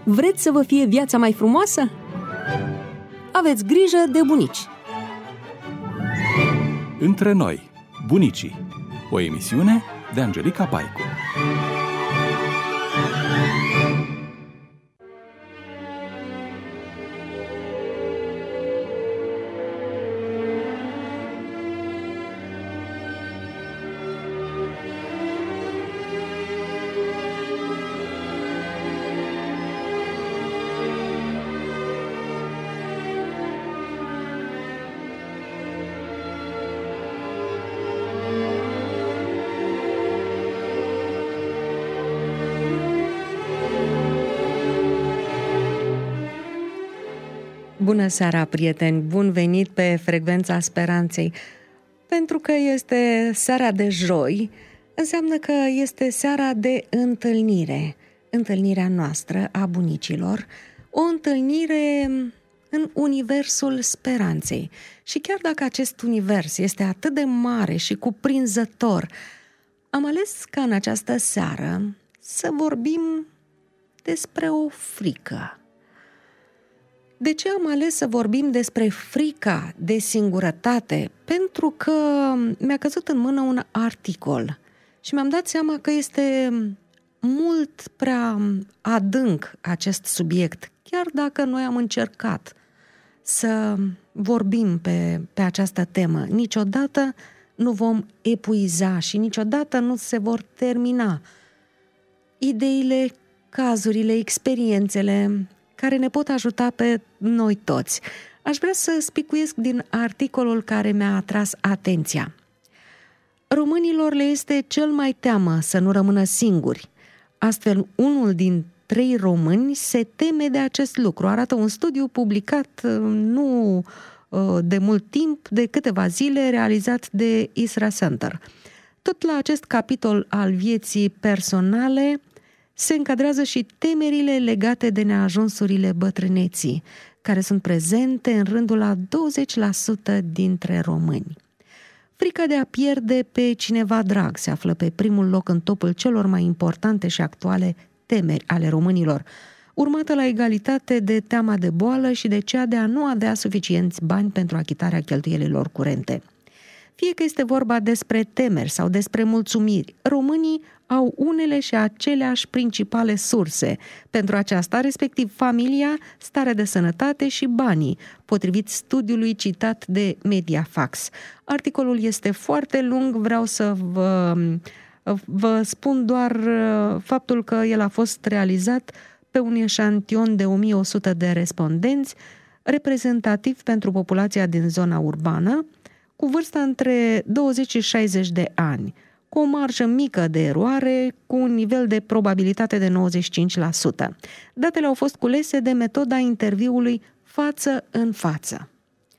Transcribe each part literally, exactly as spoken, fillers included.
Vreți să vă fie viața mai frumoasă? Aveți grijă de bunici! Între noi, bunicii. O emisiune de Angelica Paicu. Bună seara, prieteni! Bun venit pe Frecvența Speranței! Pentru că este seara de joi, înseamnă că este seara de întâlnire. Întâlnirea noastră a bunicilor, o întâlnire în universul speranței. Și chiar dacă acest univers este atât de mare și cuprinzător, am ales ca în această seară să vorbim despre o frică. De ce am ales să vorbim despre frica de singurătate? Pentru că mi-a căzut în mână un articol și mi-am dat seama că este mult prea adânc acest subiect, chiar dacă noi am încercat să vorbim pe, pe această temă. Niciodată nu vom epuiza și niciodată nu se vor termina ideile, cazurile, experiențele care ne pot ajuta pe noi toți. Aș vrea să spicuiesc din articolul care mi-a atras atenția. Românilor le este cel mai teamă să nu rămână singuri. Astfel, unul din trei români se teme de acest lucru. Arată un studiu publicat nu de mult timp, de câteva zile, realizat de Isra Center. Tot la acest capitol al vieții personale se încadrează și temerile legate de neajunsurile bătrâneții, care sunt prezente în rândul a douăzeci la sută dintre români. Frica de a pierde pe cineva drag se află pe primul loc în topul celor mai importante și actuale temeri ale românilor, urmată la egalitate de teama de boală și de cea de a nu avea suficienți bani pentru achitarea cheltuielilor curente. Fie că este vorba despre temeri sau despre mulțumiri, românii au unele și aceleași principale surse pentru aceasta, respectiv familia, starea de sănătate și banii, potrivit studiului citat de Mediafax. Articolul este foarte lung, vreau să vă, vă spun doar faptul că el a fost realizat pe un eșantion de o mie o sută de respondenți, reprezentativ pentru populația din zona urbană, cu vârsta între douăzeci și șaizeci de ani, cu o marjă mică de eroare, cu un nivel de probabilitate de nouăzeci și cinci la sută. Datele au fost culese de metoda interviului față în față.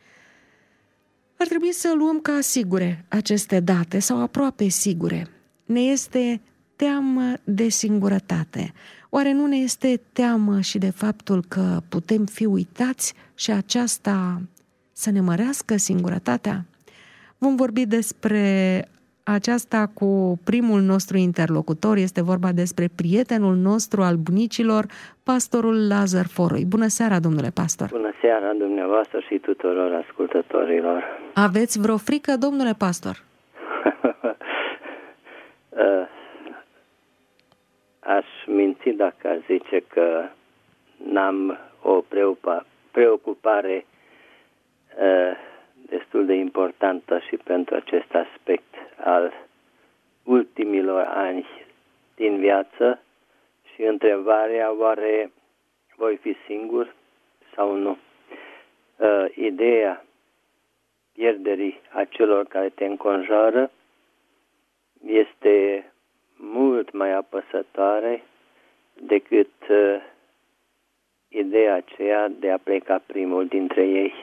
Ar trebui să luăm ca sigure aceste date, sau aproape sigure. Ne este teamă de singurătate. Oare nu ne este teamă și de faptul că putem fi uitați și aceasta să ne mărească singurătatea? Vom vorbi despre aceasta cu primul nostru interlocutor. Este vorba despre prietenul nostru al bunicilor, pastorul Lazar Foroi. Bună seara, domnule pastor! Bună seara dumneavoastră și tuturor ascultătorilor! Aveți vreo frică, domnule pastor? Aș minți dacă aș zice că n-am o preocupare destul de importantă și pentru acest aspect al ultimilor ani din viață și întrebarea, oare voi fi singur sau nu? Uh, ideea pierderii acelor care te înconjoară este mult mai apăsătoare decât uh, ideea aceea de a pleca primul dintre ei.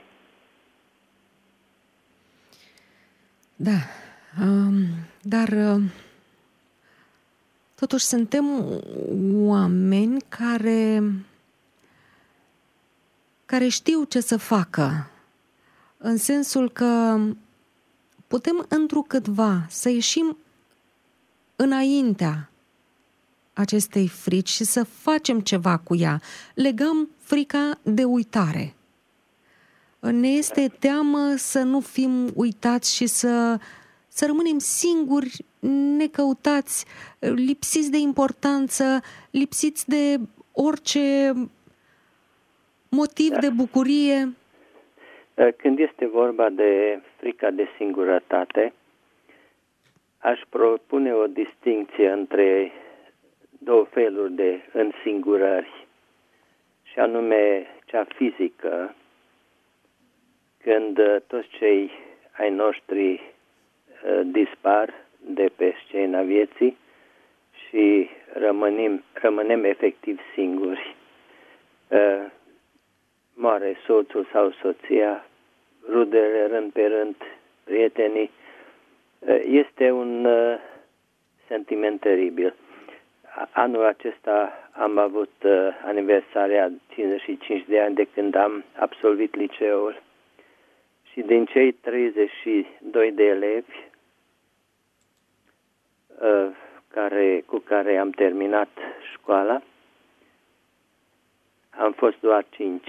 Da, um, dar uh, totuși suntem oameni care, care știu ce să facă, în sensul că putem întrucâtva să ieșim înaintea acestei frici și să facem ceva cu ea. Legăm frica de uitare. Ne este teamă să nu fim uitați și să, să rămânem singuri, necăutați, lipsiți de importanță, lipsiți de orice motiv da. de bucurie. Când este vorba de frica de singurătate, aș propune o distincție între două feluri de însingurări, și anume cea fizică, când toți cei ai noștri uh, dispar de pe scena vieții și rămânim, rămânem efectiv singuri. Uh, moare soțul sau soția, rudele rând pe rând, prietenii. Uh, este un uh, sentiment teribil. Anul acesta am avut uh, aniversarea cincizeci și cinci de ani de când am absolvit liceul. Și din cei treizeci și doi de elevi uh, care, cu care am terminat școala, am fost doar cinci.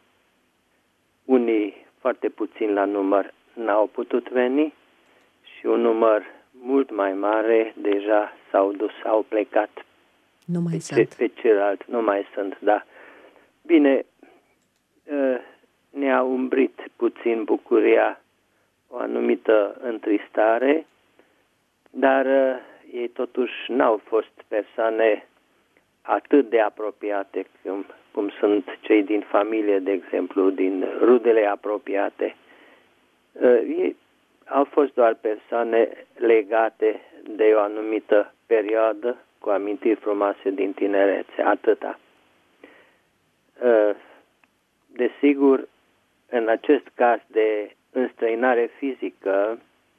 Unii foarte puțini la număr n-au putut veni și un număr mult mai mare deja s-au dus, au plecat. Nu mai pe, sunt. Ce, pe celălalt, nu mai sunt, da. Bine, uh, ne-a umbrit puțin bucuria, o anumită întristare, dar uh, ei totuși n-au fost persoane atât de apropiate cum, cum sunt cei din familie, de exemplu, din rudele apropiate. Uh, ei au fost doar persoane legate de o anumită perioadă, cu amintiri frumoase din tinerețe, atâta. Uh, desigur, în acest caz de înstrăinare fizică,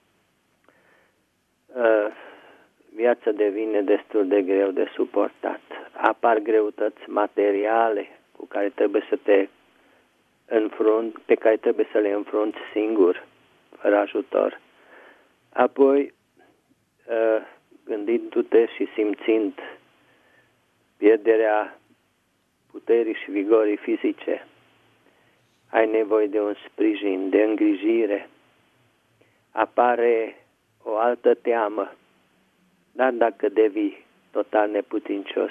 viața devine destul de greu de suportat. Apar greutăți materiale cu care trebuie să te înfrunți, pe care trebuie să le înfrunți singur, fără ajutor. Apoi, gândindu-te și simțind pierderea puterii și vigorii fizice, ai nevoie de un sprijin, de îngrijire. Apare o altă teamă. Dar dacă devii total neputincios,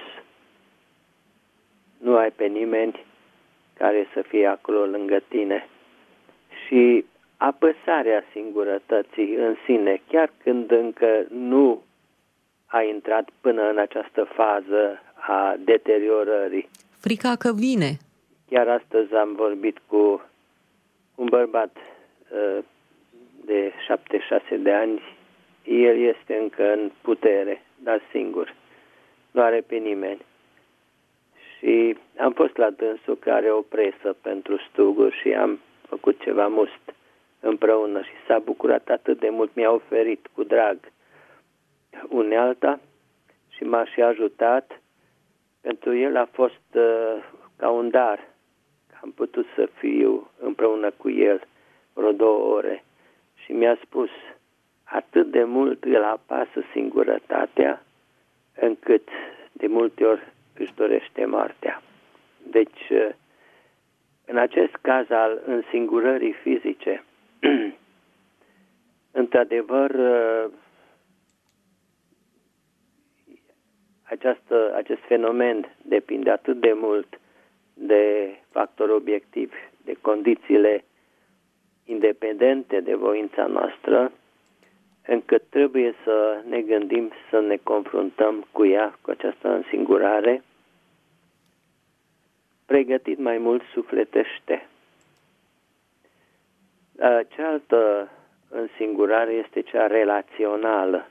nu ai pe nimeni care să fie acolo lângă tine. Și apăsarea singurătății în sine, chiar când încă nu ai intrat până în această fază a deteriorării. Frica că vine. Chiar astăzi am vorbit cu un bărbat uh, de șaptezeci și șase de ani. El este încă în putere, dar singur. Nu are pe nimeni. Și am fost la dânsul, care are o presă pentru stuguri, și am făcut ceva must împreună și s-a bucurat atât de mult. Mi-a oferit cu drag unealta și m-a și ajutat. Pentru el a fost uh, ca un dar. Am putut să fiu împreună cu el vreo două ore. Și mi-a spus, atât de mult îl apasă singurătatea, încât de multe ori își dorește moartea. Deci, în acest caz al însingurării fizice, într-adevăr, această, acest fenomen depinde atât de mult de factori obiectivi, de condițiile independente de voința noastră, încât trebuie să ne gândim să ne confruntăm cu ea, cu această însingurare, pregătit mai mult sufletește. Cealaltă însingurare este cea relațională,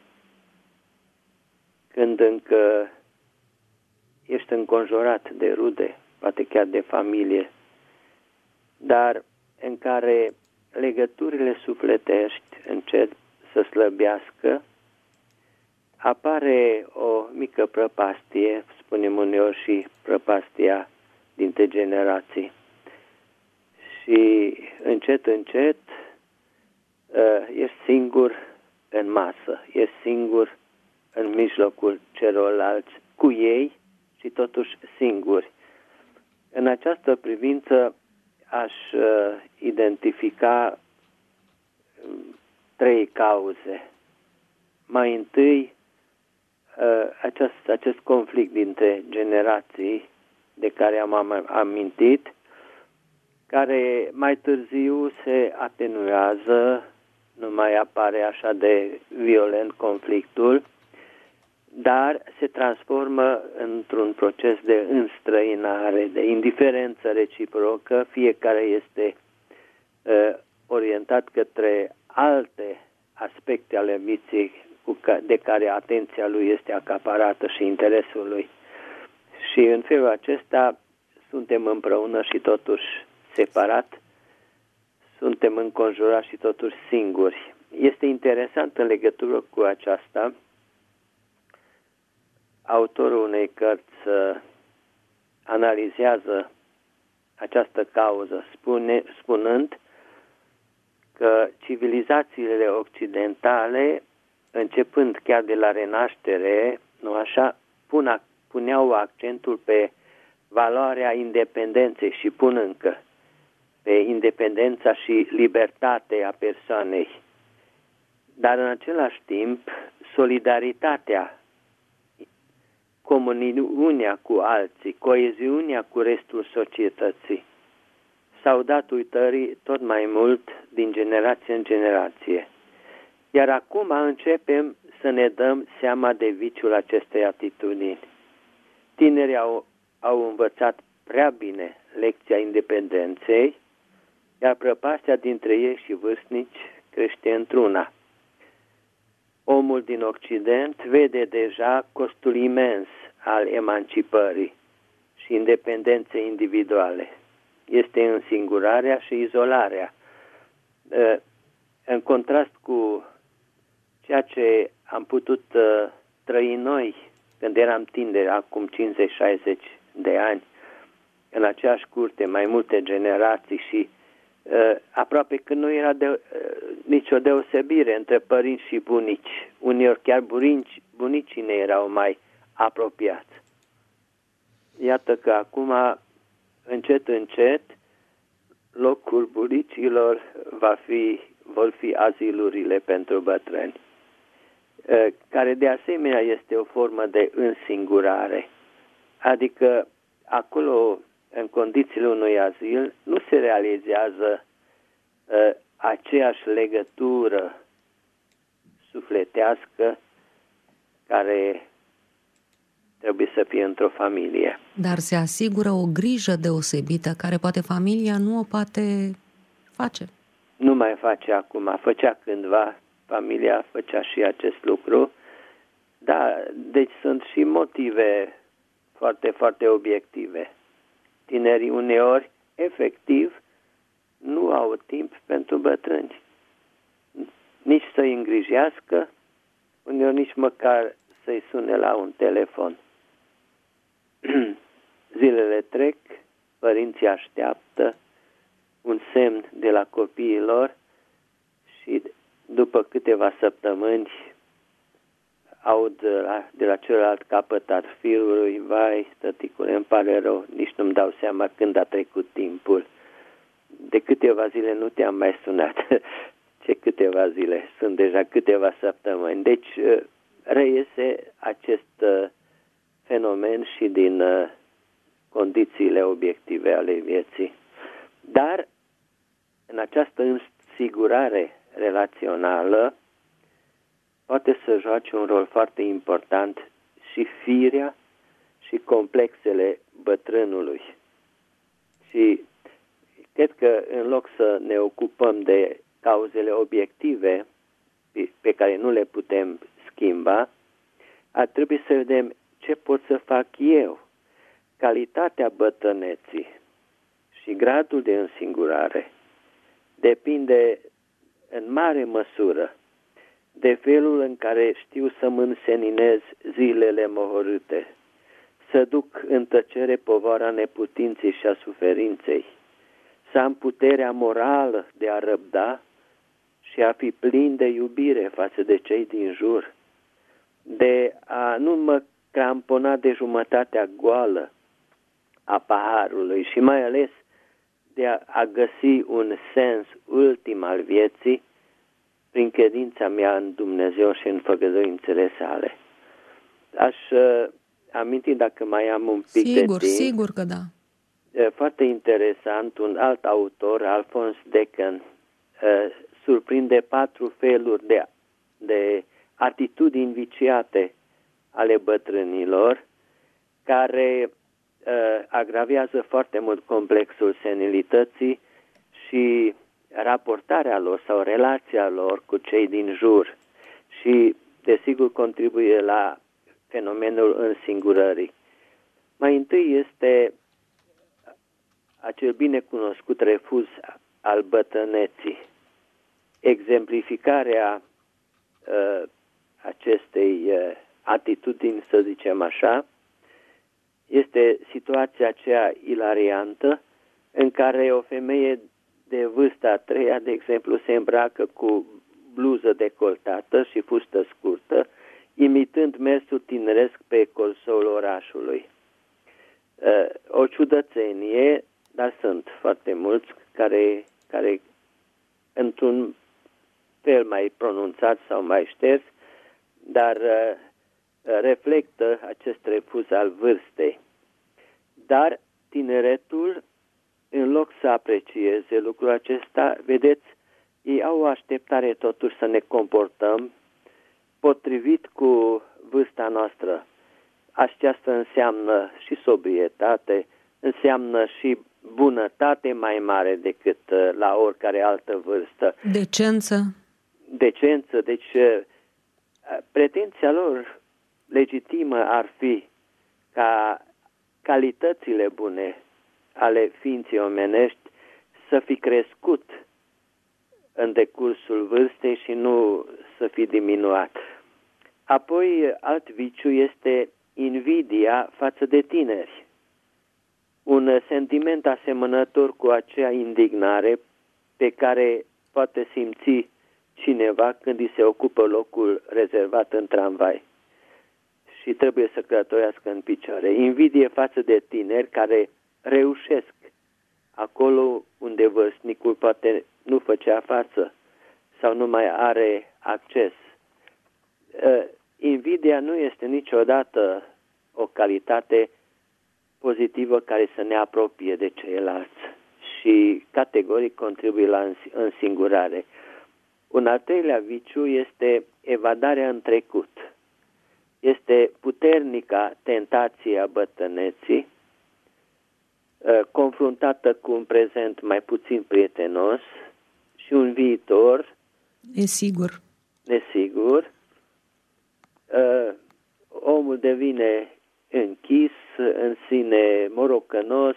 când încă ești înconjurat de rude, poate chiar de familie, dar în care legăturile sufletești încep să slăbească, apare o mică prăpastie, spunem uneori și prăpastia dintre generații. Și încet, încet ești singur în masă, ești singur în mijlocul celorlalți cu ei și totuși singuri. În această privință aș uh, identifica uh, trei cauze. Mai întâi, uh, acest, acest conflict dintre generații de care am amintit, care mai târziu se atenuează, nu mai apare așa de violent conflictul, dar se transformă într-un proces de înstrăinare, de indiferență reciprocă, fiecare este uh, orientat către alte aspecte ale vieții cu ca, de care atenția lui este acaparată și interesul lui. Și în felul acesta suntem împreună și totuși separat, suntem înconjurați și totuși singuri. Este interesant în legătură cu aceasta, autorul unei cărți uh, analizează această cauză, spune, spunând că civilizațiile occidentale, începând chiar de la renaștere, nu așa, pun, puneau accentul pe valoarea independenței și pun încă pe independența și libertatea persoanei. Dar în același timp, solidaritatea, comuniunea cu alții, coeziunea cu restul societății s-au dat uitării tot mai mult din generație în generație. Iar acum începem să ne dăm seama de viciul acestei atitudini. Tinerii au, au învățat prea bine lecția independenței, iar prăpastia dintre ei și vârstnici crește într-una. Omul din Occident vede deja costul imens al emancipării și independenței individuale. Este însingurarea și izolarea. În contrast cu ceea ce am putut trăi noi când eram tineri, acum cincizeci șaizeci de ani, în aceeași curte, mai multe generații și Uh, aproape că nu era de, uh, nicio deosebire între părinți și bunici. Uneori chiar bunici, bunicii ne erau mai apropiați. Iată că acum, încet, încet, locul bunicilor va fi, vor fi azilurile pentru bătrâni, uh, care de asemenea este o formă de însingurare. Adică acolo, în condițiile unui azil, nu se realizează uh, aceeași legătură sufletească care trebuie să fie într-o familie. Dar se asigură o grijă deosebită care poate familia nu o poate face. Nu mai face acum. Făcea cândva, familia făcea și acest lucru. Da, deci sunt și motive foarte, foarte obiective. Tinerii uneori, efectiv, nu au timp pentru bătrâni. Nici să-i îngrijească, uneori nici măcar să-i sune la un telefon. Zilele trec, părinții așteaptă un semn de la copiii lor și după câteva săptămâni aud de la, de la celălalt capăt al firului: vai, tăticule, îmi pare rău, nici nu-mi dau seama când a trecut timpul. De câteva zile nu te-am mai sunat. Ce câteva zile? Sunt deja câteva săptămâni. Deci reiese acest fenomen și din condițiile obiective ale vieții. Dar în această însigurare relațională poate să joace un rol foarte important și firea și complexele bătrânului. Și cred că în loc să ne ocupăm de cauzele obiective pe care nu le putem schimba, ar trebui să vedem ce pot să fac eu. Calitatea bătrâneții și gradul de însingurare depinde în mare măsură de felul în care știu să-mi înseninez zilele mohorâte, să duc în tăcere povara neputinței și a suferinței, să am puterea morală de a răbda și a fi plin de iubire față de cei din jur, de a nu mă cramponat de jumătatea goală a paharului și mai ales de a, a găsi un sens ultim al vieții prin credința mea în Dumnezeu și în făgăduințele sale. Aș uh, aminti, dacă mai am un pic sigur, de timp. Sigur că da. Uh, foarte interesant, un alt autor, Alphonse Decken, uh, surprinde patru feluri de, de atitudini viciate ale bătrânilor, care uh, agravează foarte mult complexul senilității și raportarea lor sau relația lor cu cei din jur și, desigur, contribuie la fenomenul însingurării. Mai întâi este acel binecunoscut refuz al bătrâneții. Exemplificarea uh, acestei uh, atitudini, să zicem așa, este situația aceea ilariantă în care o femeie de vârsta a treia, de exemplu, se îmbracă cu bluză decoltată și fustă scurtă, imitând mersul tineresc pe colțul orașului. O ciudățenie, dar sunt foarte mulți care, care într-un fel mai pronunțat sau mai șters, dar reflectă acest refuz al vârstei. Dar tineretul, în loc să aprecieze lucrul acesta, vedeți, ei au o așteptare totuși să ne comportăm potrivit cu vârsta noastră. Aceasta înseamnă și sobrietate, înseamnă și bunătate mai mare decât la oricare altă vârstă. Decență. Decență, deci pretenția lor legitimă ar fi ca calitățile bune ale ființei omenești să fi crescut în decursul vârstei și nu să fi diminuat. Apoi, alt viciu este invidia față de tineri. Un sentiment asemănător cu acea indignare pe care poate simți cineva când îi se ocupă locul rezervat în tramvai și trebuie să călătorească în picioare. Invidie față de tineri care reușesc acolo unde vârstnicul poate nu făcea față sau nu mai are acces. Invidia nu este niciodată o calitate pozitivă care să ne apropie de ceilalți și categoric contribuie la însingurare. Un al treilea viciu este evadarea în trecut. Este puternica tentație a bătrâneții, confruntată cu un prezent mai puțin prietenos și un viitor nesigur. nesigur. Omul devine închis, în sine morocănos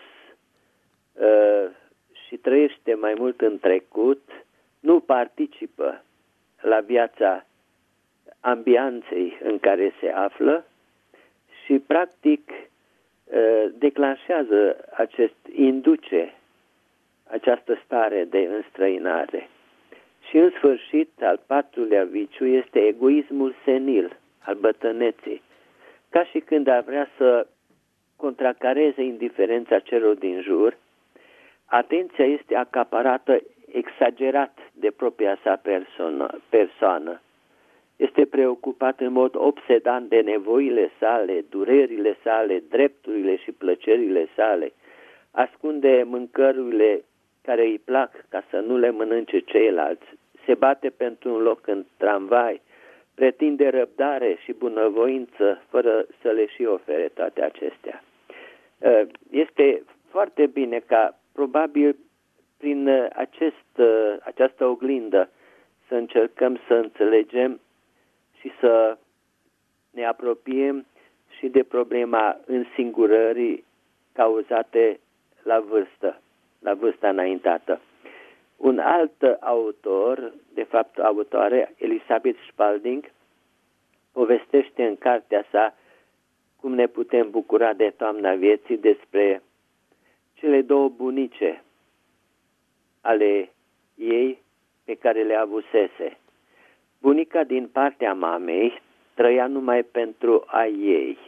și trăiește mai mult în trecut, nu participă la viața ambianței în care se află și practic declanșează acest, induce această stare de înstrăinare. Și în sfârșit, al patrulea viciu este egoismul senil al bătrâneții. Ca și când ar vrea să contracareze indiferența celor din jur, atenția este acaparată exagerat de propria sa persoană, persoană. Este preocupat în mod obsedant de nevoile sale, durerile sale, drepturile și plăcerile sale. Ascunde mâncărurile care îi plac ca să nu le mănânce ceilalți. Se bate pentru un loc în tramvai. Pretinde răbdare și bunăvoință fără să le și ofere toate acestea. Este foarte bine ca probabil prin acest, această oglindă să încercăm să înțelegem și să ne apropiem și de problema însingurării cauzate la vârstă, la vârsta înaintată. Un alt autor, de fapt autoare, Elizabeth Spalding, povestește în cartea sa Cum ne putem bucura de toamna vieții despre cele două bunice ale ei pe care le avusese. Bunica din partea mamei trăia numai pentru a ei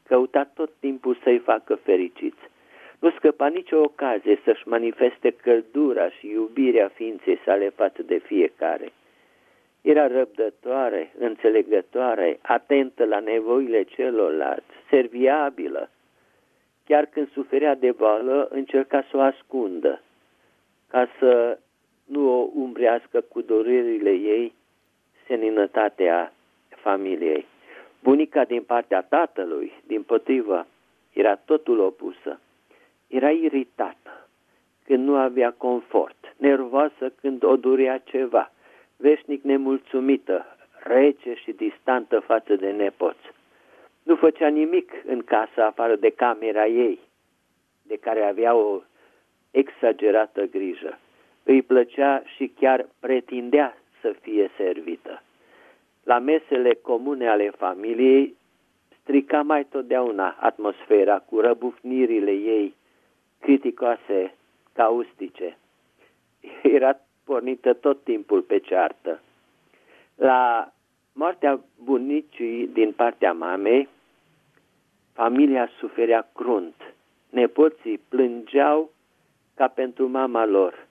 căuta tot timpul să-i facă fericiți. Nu scăpa nicio ocazie să-și manifeste căldura și iubirea ființei sale față de fiecare. Era răbdătoare, înțelegătoare, atentă la nevoile celorlalți, serviabilă. Chiar când suferea de boală, încerca să o ascundă, ca să nu o umbrească cu durerile ei seninătatea familiei. Bunica din partea tatălui, dimpotrivă, era totul opusă. Era iritată când nu avea confort, nervoasă când o durea ceva, veșnic nemulțumită, rece și distantă față de nepoți. Nu făcea nimic în casă afară de camera ei, de care avea o exagerată grijă. Îi plăcea și chiar pretindea să fie servită. La mesele comune ale familiei strica mai totdeauna atmosfera cu răbufnirile ei criticoase, caustice. Era pornită tot timpul pe ceartă. La moartea bunicii din partea mamei, familia suferea crunt. Nepoții plângeau ca pentru mama lor.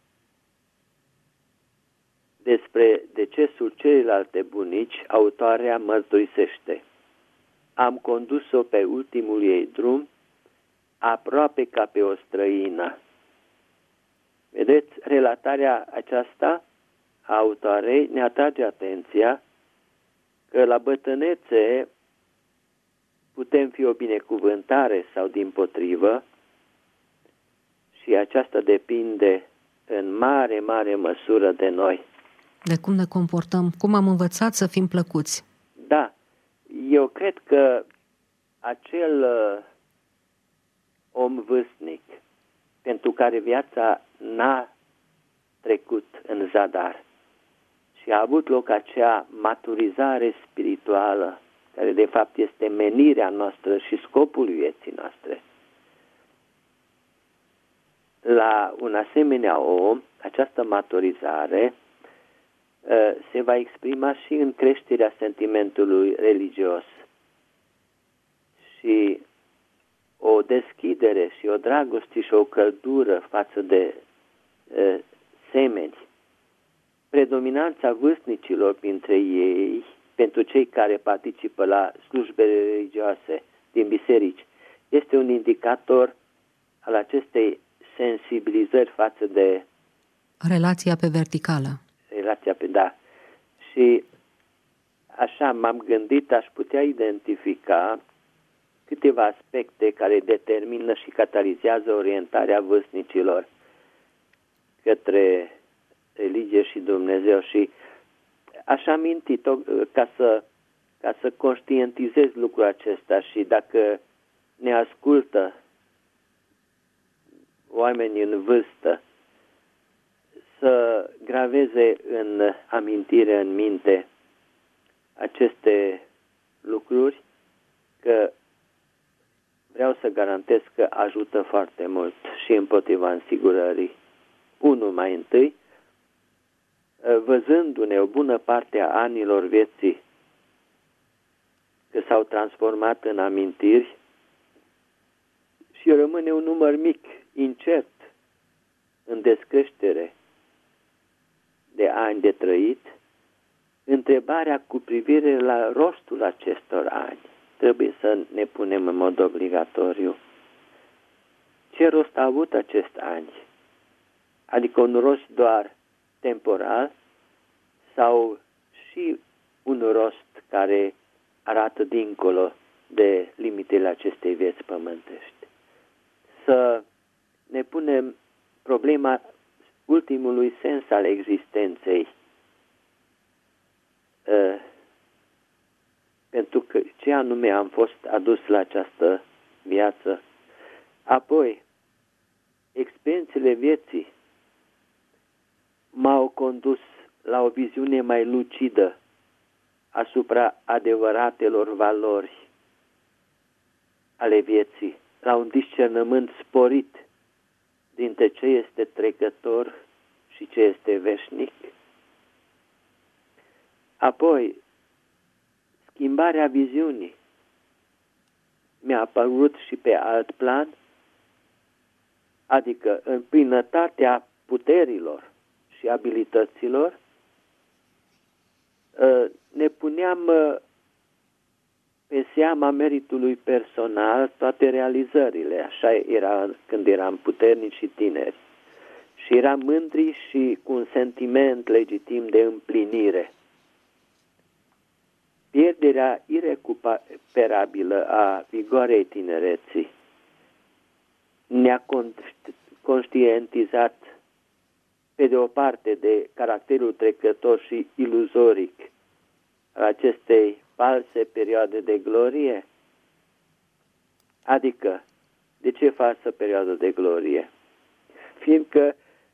Despre decesul celelalte bunici, autoarea mărturisește: am condus-o pe ultimul ei drum, aproape ca pe o străină. Vedeți, relatarea aceasta a autoarei ne atrage atenția că la bătrânețe putem fi o binecuvântare sau dimpotrivă, și aceasta depinde în mare, mare măsură de noi. De cum ne comportăm, cum am învățat să fim plăcuți. Da, eu cred că acel uh, om vârstnic pentru care viața n-a trecut în zadar și a avut loc acea maturizare spirituală, care de fapt este menirea noastră și scopul vieții noastre. La un asemenea om, această maturizare uh, se va exprima și în creșterea sentimentului religios și o deschidere și o dragoste și o căldură față de uh, semeni. Predominanța vârstnicilor printre ei, pentru cei care participă la slujbele religioase din biserici, este un indicator al acestei sensibilizări față de relația pe verticală. Relația pe, da. Și așa m-am gândit, aș putea identifica câteva aspecte care determină și catalizează orientarea vârstnicilor către religie și Dumnezeu, și aș aminti ca să, ca să conștientizez lucrul acesta, și dacă ne ascultă oameni în vârstă, să graveze în amintire, în minte, aceste lucruri, că vreau să garantez că ajută foarte mult și împotriva însigurării. Unu, mai întâi, văzându-ne o bună parte a anilor vieții că s-au transformat în amintiri și rămâne un număr mic, incert, în descreștere de ani de trăit, întrebarea cu privire la rostul acestor ani trebuie să ne punem în mod obligatoriu. Ce rost a avut acest ani? Adică un rost doar temporal sau și un rost care arată dincolo de limitele acestei vieți pământești? Să ne punem problema ultimului sens al existenței, uh, pentru că ce anume am fost adus la această viață. Apoi, experiențele vieții m-au condus la o viziune mai lucidă asupra adevăratelor valori ale vieții, la un discernământ sporit dintre ce este trecător și ce este veșnic. Apoi, schimbarea viziunii. mi-a apărut și pe alt plan, adică în plinătatea puterilor și abilităților, ne puneam pe seama meritului personal toate realizările. Așa era când eram puternici și tineri. Și eram mândri și cu un sentiment legitim de împlinire. Pierderea irecuperabilă a vigoarei tinereții ne-a conștientizat pe de o parte de caracterul trecător și iluzoric al acestei false perioade de glorie, adică de ce falsă perioadă de glorie? Fiindcă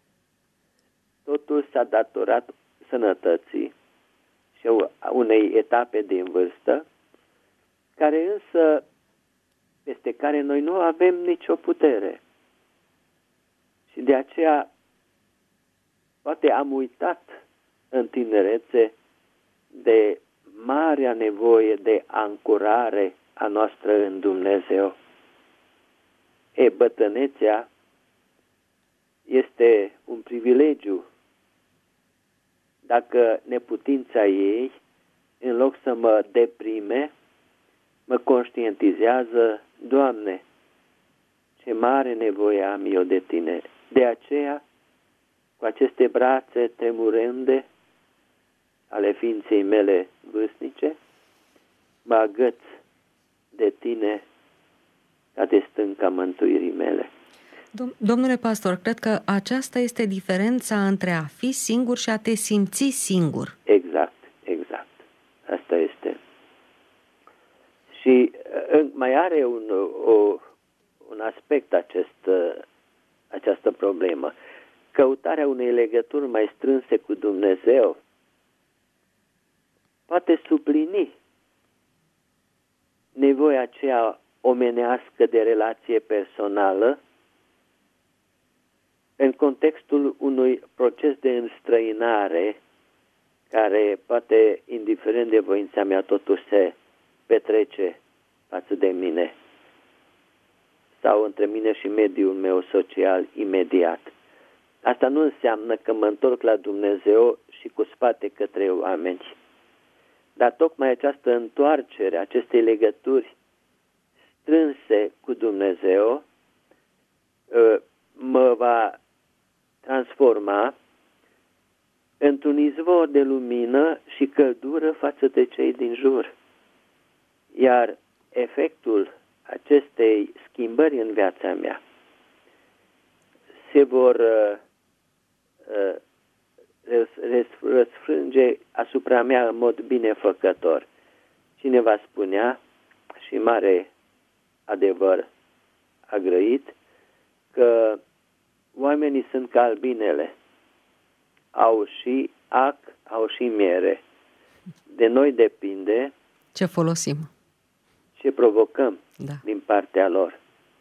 totul s-a datorat sănătății și unei etape din vârstă, care însă, peste care noi nu avem nicio putere. Și de aceea, poate am uitat în tinerețe de marea nevoie de ancorare a noastră în Dumnezeu. E, bătrânețea este un privilegiu. Dacă neputința ei, în loc să mă deprime, mă conștientizează, Doamne, ce mare nevoie am eu de Tine. De aceea, cu aceste brațe tremurânde ale ființei mele vârstnice, mă agăț de Tine ca de stânca mântuirii mele. Domnule pastor, cred că aceasta este diferența între a fi singur și a te simți singur. Exact, exact. Asta este. Și mai are un, o, un aspect acest, această problemă. Căutarea unei legături mai strânse cu Dumnezeu poate suplini nevoia aceea omenească de relație personală în contextul unui proces de înstrăinare care poate, indiferent de voința mea, totuși se petrece față de mine sau între mine și mediul meu social imediat. Asta nu înseamnă că mă întorc la Dumnezeu și cu spate către oameni. Dar tocmai această întoarcere, acestei legături strânse cu Dumnezeu mă va transforma într-un izvor de lumină și căldură față de cei din jur. Iar efectul acestei schimbări în viața mea se vor uh, uh, răsfrânge asupra mea în mod binefăcător. Cineva spunea, și mare adevăr a grăit, că oamenii sunt ca albinele. Au și ac, au și miere. De noi depinde ce folosim, ce provocăm da. din partea lor.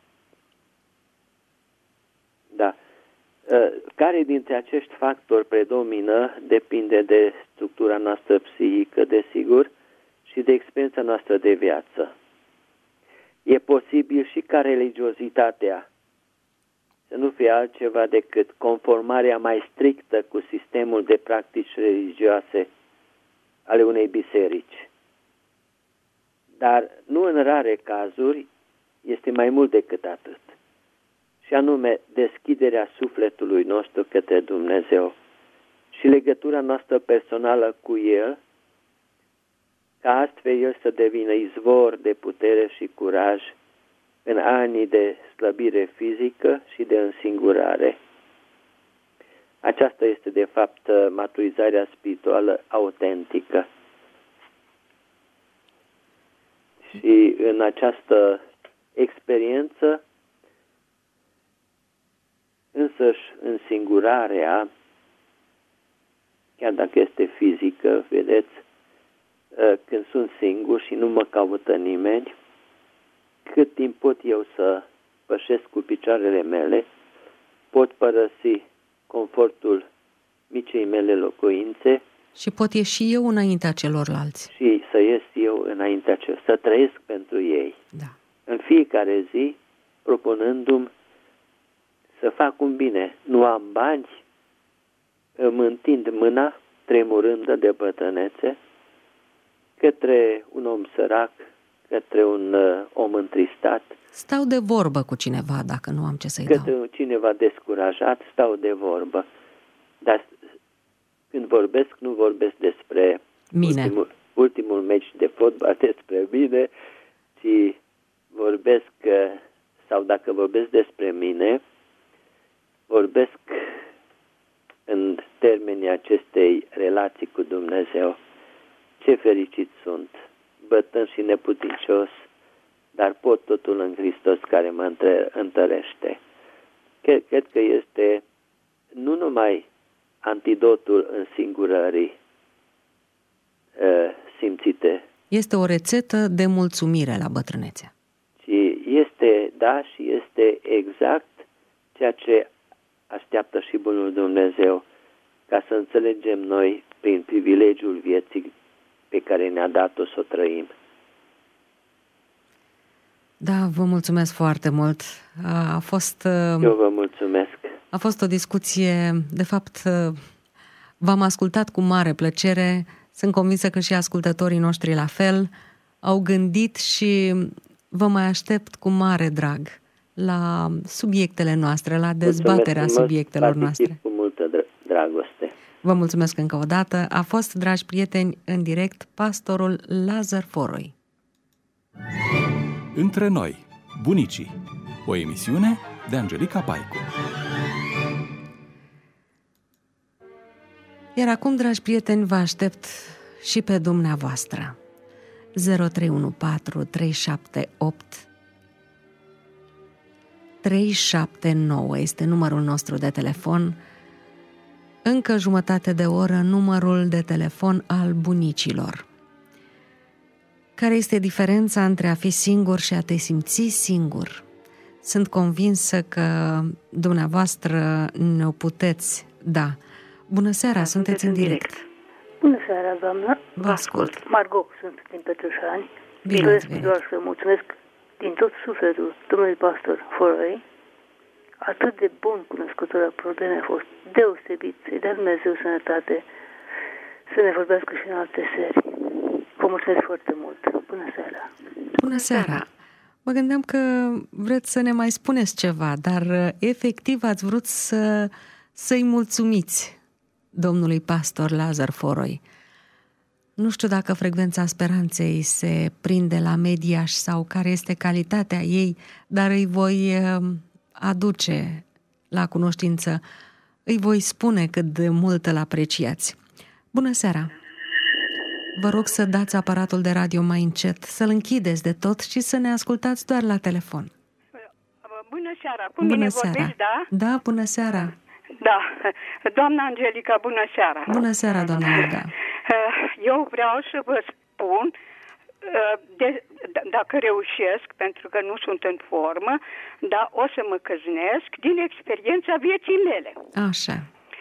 Da. Care dintre acești factori predomină depinde de structura noastră psihică, desigur, și de experiența noastră de viață. E posibil și ca religiozitatea să nu fie altceva decât conformarea mai strictă cu sistemul de practici religioase ale unei biserici. Dar nu în rare cazuri este mai mult decât atât. Și anume deschiderea sufletului nostru către Dumnezeu și legătura noastră personală cu El, ca astfel El să devină izvor de putere și curaj în anii de slăbire fizică și de însingurare. Aceasta este, de fapt, maturizarea spirituală autentică. Și în această experiență, însăși însingurarea, chiar dacă este fizică, vedeți, când sunt singur și nu mă caută nimeni, cât timp pot eu să pășesc cu picioarele mele, pot părăsi confortul micii mele locuințe și pot ieși eu înaintea celorlalți. Și să ies eu înaintea celor, să trăiesc pentru ei. Da. în fiecare zi, propunându-mi să fac un bine. Nu am bani, îmi întind mâna, tremurândă de bătrânețe, către un om sărac, către un uh, om întristat. Stau de vorbă cu cineva, dacă nu am ce să-i către dau. cineva descurajat, stau de vorbă. Dar când vorbesc, nu vorbesc despre mine. Ultimul, ultimul meci de fotbal, despre mine, ci vorbesc, sau dacă vorbesc despre mine, vorbesc în termenii acestei relații cu Dumnezeu. Ce fericit sunt, bătrân și neputincios, dar pot totul în Hristos care mă întărește. Cred, cred că este nu numai antidotul însingurării uh, simțite. Este o rețetă de mulțumire la bătrânețe. Ci este, da, și este exact ceea ce așteaptă și Bunul Dumnezeu, ca să înțelegem noi prin privilegiul vieții pe care ne-a dat-o să o trăim. Da, vă mulțumesc foarte mult. A fost... Eu vă mulțumesc. A fost o discuție, de fapt, v-am ascultat cu mare plăcere. Sunt convinsă că și ascultătorii noștri la fel au gândit și vă mai aștept cu mare drag la subiectele noastre, la dezbaterea mulțumesc, subiectelor noastre. Cu multă dragoste. Vă mulțumesc încă o dată. A fost, dragi prieteni, în direct pastorul Lazar Foroi. Între noi, bunicii. O emisiune de Angelica Paicu. Iar acum, dragi prieteni, vă aștept și pe dumneavoastră. zero trei unu patru trei șapte opt trei șapte nouă este numărul nostru de telefon. Încă jumătate de oră, numărul de telefon al bunicilor. Care este diferența între a fi singur și a te simți singur? Sunt convinsă că dumneavoastră ne-o puteți da. Bună seara, da, sunteți în direct. direct. Bună seara, doamnă. Vă ascult. Margot, sunt din Petrășani. Bine ați venit. Doar să mulțumesc din tot sufletul domnului pastor Foroi. Atât de bun cunoscător al problemei a fost, deosebit, să-i dea Dumnezeu sănătate, să ne vorbească și în alte seri. Vă mulțumesc foarte mult. Bună seara. Bună seara. Mă gândeam că vreți să ne mai spuneți ceva, dar efectiv ați vrut să, să-i mulțumiți domnului pastor Lazar Foroi. Nu știu dacă Frecvența Speranței se prinde la Mediaș sau care este calitatea ei, dar îi voi aduce la cunoștință, îi voi spune cât de mult îl apreciați. Bună seara! Vă rog să dați aparatul de radio mai încet, să-l închideți de tot și să ne ascultați doar la telefon. Bună seara! Cu bună mine seara. vorbiți, da? Da, bună seara! Da, doamna Angelica, bună seara! Bună seara, doamna Olga! Eu vreau să vă spun, de, d- dacă reușesc, pentru că nu sunt în formă, dar o să mă căznesc din experiența vieții mele. Așa.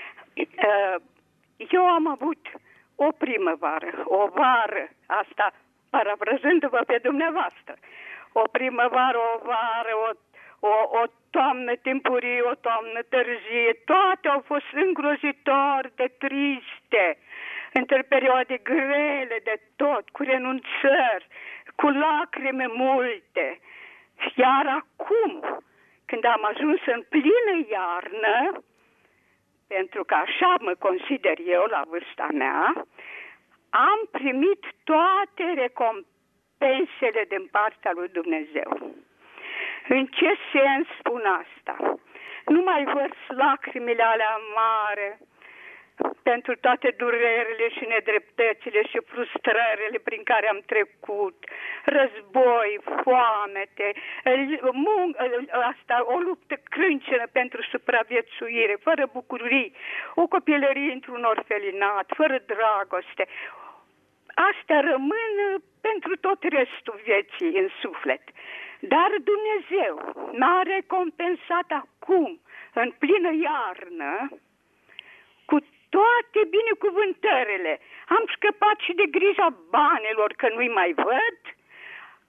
Eu am avut o primăvară, o vară, asta parafrazându-vă pe dumneavoastră, o primăvară, o vară, o, o, o toamnă timpurie, o toamnă târzie, toate au fost îngrozitor de triste, între perioade grele de tot, cu renunțări, cu lacrime multe. Iar acum, când am ajuns în plină iarnă, pentru că așa mă consider eu la vârsta mea, am primit toate recompensele din partea lui Dumnezeu. În ce sens spun asta? Nu mai vărs lacrimile alea mare pentru toate durerile și nedreptățile și frustrările prin care am trecut, război, foamete, asta, o luptă crâncenă pentru supraviețuire, fără bucurii, o copilărie într-un orfelinat, fără dragoste. Astea rămân pentru tot restul vieții în suflet. Dar Dumnezeu m-a recompensat acum, în plină iarnă, cu toate binecuvântările. Am scăpat și de grija banilor, că nu-i mai văd.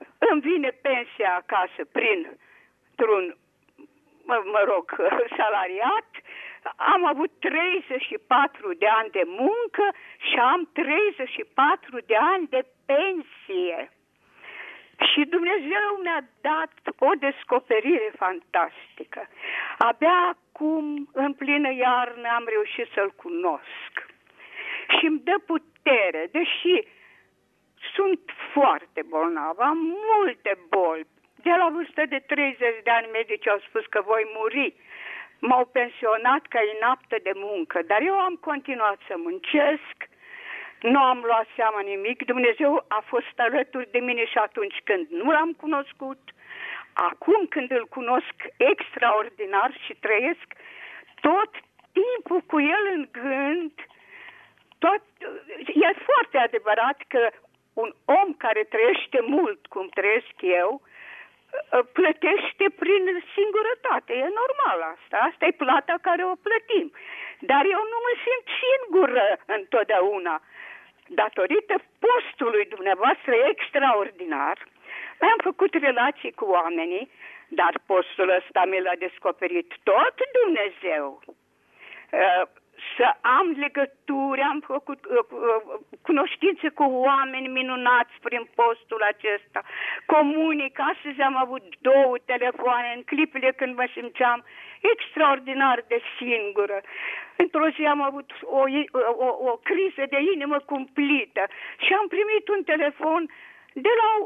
îmi vine pensia acasă prin un mă, mă rog, salariat, am avut treizeci și patru de ani de muncă și am treizeci și patru de ani de pensie. Și Dumnezeu mi-a dat o descoperire fantastică. Abia acum, în plină iarnă, am reușit să-L cunosc. Și îmi dă putere, deși sunt foarte bolnavă, am multe boli. De la vârstă de treizeci de ani, medicii au spus că voi muri. M-au pensionat ca inaptă de muncă, dar eu am continuat să muncesc, nu am luat seama nimic. Dumnezeu a fost alături de mine și atunci când nu l-am cunoscut, acum când îl cunosc extraordinar și trăiesc tot timpul cu el în gând. Tot, e foarte adevărat că un om care trăiește mult, cum trăiesc eu, plătește prin singurătate. E normal asta. Asta e plata care o plătim. Dar eu nu mă simt singură întotdeauna. Datorită postului dumneavoastră extraordinar, am făcut relații cu oamenii, dar postul ăsta mi l-a descoperit tot Dumnezeu. Să am legături, am făcut uh, uh, cunoștințe cu oameni minunați prin postul acesta. Comunic, astăzi am avut două telefoane în clipile când mă simțeam extraordinar de singură. Într-o zi am avut o, o, o criză de inimă cumplită și am primit un telefon de la,